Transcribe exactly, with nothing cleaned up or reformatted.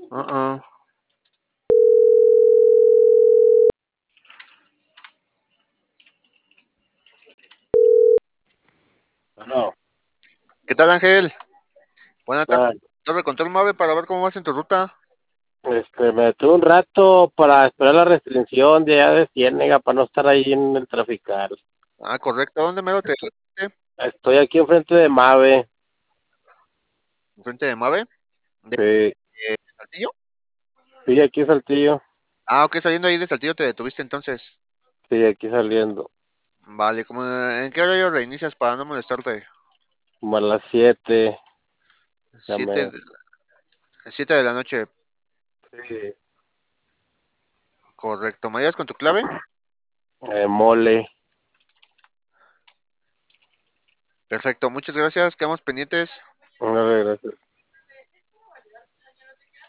Uh-uh. No, ¿Qué tal, Ángel? Buenas tardes. ah, Torre Control Mave para ver cómo vas en tu ruta. este, me detuve un rato para esperar la restricción de allá de Ciénega para no estar ahí en el trafical. Ah, correcto. ¿Dónde mero te detuviste? Estoy aquí enfrente de Mave. Enfrente de Mave, de Sí, eh, Saltillo. sí, aquí Saltillo. Ah, ok, saliendo ahí de Saltillo te detuviste entonces. Sí, aquí saliendo. Vale, ¿cómo, en qué horario reinicias para no molestarte? Como a las siete. Ya Siete, me. de- siete de la noche, Sí. correcto. ¿Me ayudas con tu clave? Eh, mole. Perfecto, muchas gracias. Quedamos pendientes. Una gracias.